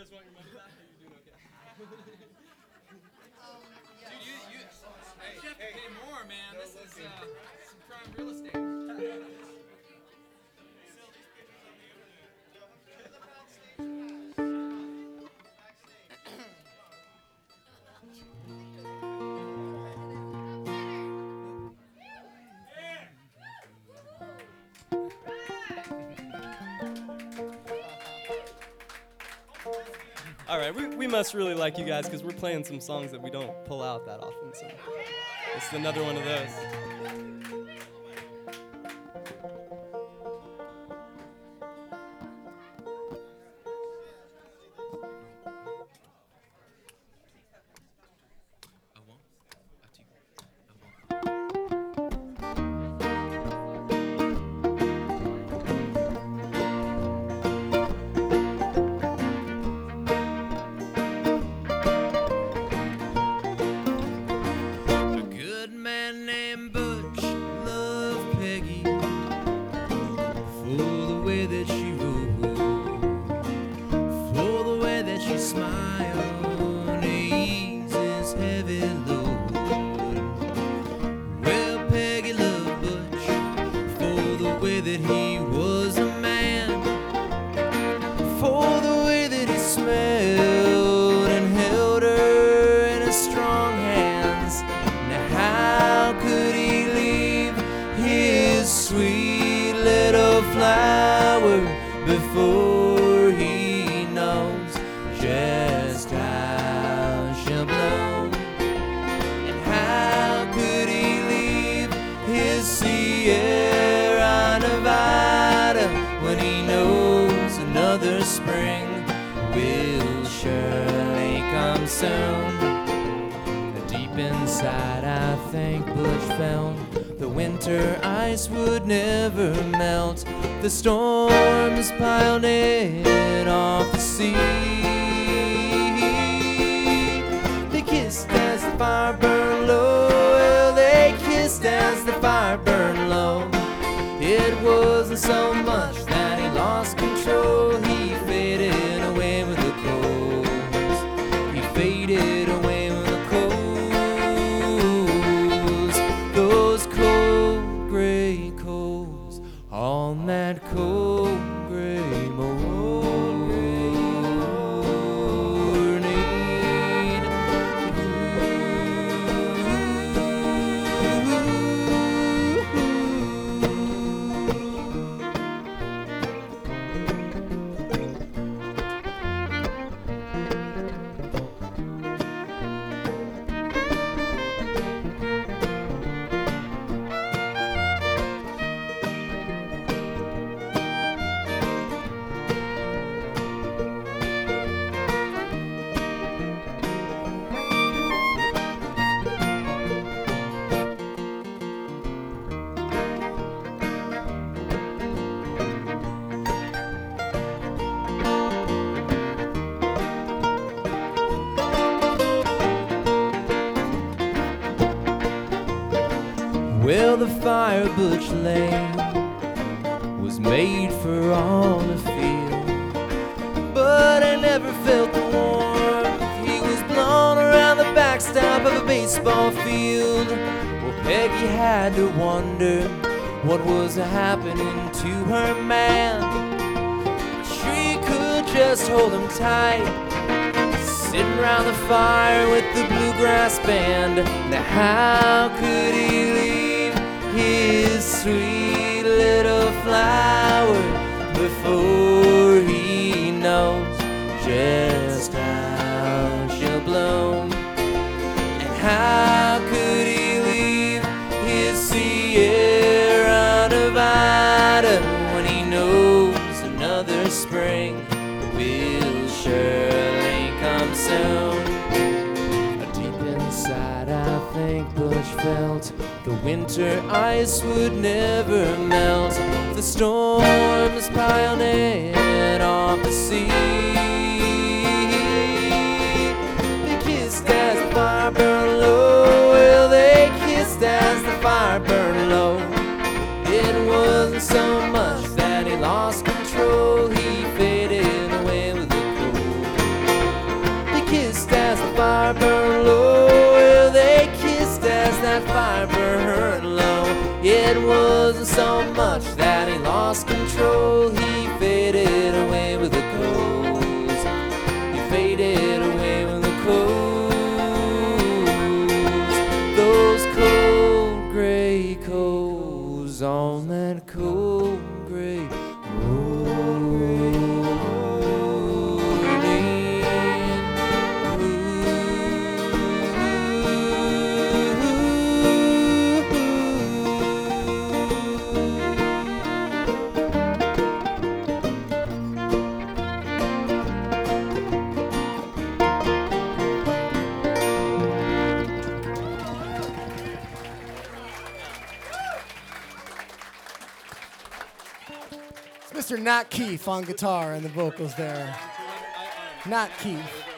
guys want your money back? Are you doing okay? Dude, you have to pay more, man. This is some prime real estate. All right, we must really like you guys because we're playing some songs that we don't pull out that often. So it's another one of those. The storms piled in off the sea. They kissed as the fire burned low. Well, they kissed as the fire burned low. It wasn't so much that he lost control. He faded away with the coals. He faded away with the coals. Those cold gray coals on that cold gray morning. Well, the fire Butch Lane was made for all to feel, but I never felt the warmth. He was blown around the backstop of a baseball field. Well, Peggy had to wonder what was happening to her man. She could just hold him tight, sitting around the fire with the bluegrass band. Now how could he leave his sweet little flower before he knows just how she'll bloom? And how could he leave his Sierra Nevada when he knows another spring will surely come soon? Deep inside I think Butch felt the winter ice would never melt. The storms piled in off the sea. They kissed as the fire burned low. Well, they kissed as the fire burned low. It wasn't so much that he lost control. He faded away with the cold. fire burn low. It wasn't so much that he lost control. He faded away with the coals. He faded away with the coals. Those cold gray coals on that cold gray Mr. Nat Keefe on guitar and the vocals there. Nat Keefe.